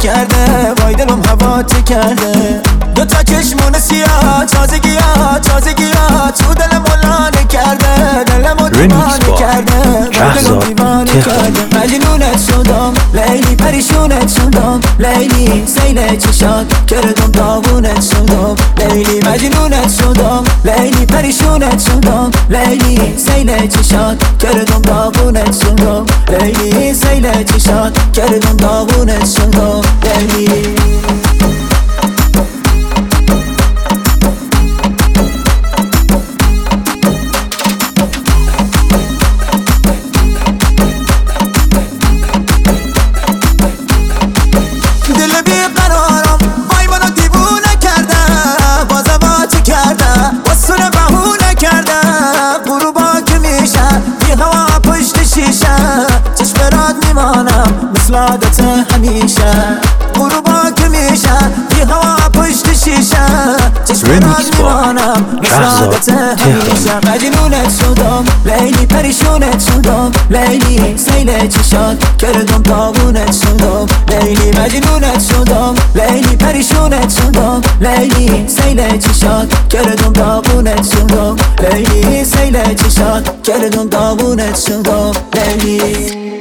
کرده، وای دلم هوا چه کرده. دو تا چشمون سیاه، تازگیات تو دلم ولانه کرده، دلمو دیوانه کرده، دلم دیوانه کرده. مجنونت شدم لیلی، پریشونت شدم لیلی، سیل چشات کردم داغونت شدم لیلی. مجنونت شدم لیلی، پریشونت شدم لیلی، سیل چشات کردم داغونت شدم لیلی، سیل چشات کردم داغونت شدم لیلی. مثل عادت همیشه غروبا که میشه بی هوا پشت شیشه، چشمات میمانم مثل عادت همیشه. مجنونت شدم لیلی، پریشونت شدم لیلی، سیل چشات کردم داغونت شدم لیلی. مجنونت شدم لیلی، پریشونت شدم لیلی، سیل چشات کردم داغونت شدم لیلی، سیل چشات کردم داغونت شدم لیلی.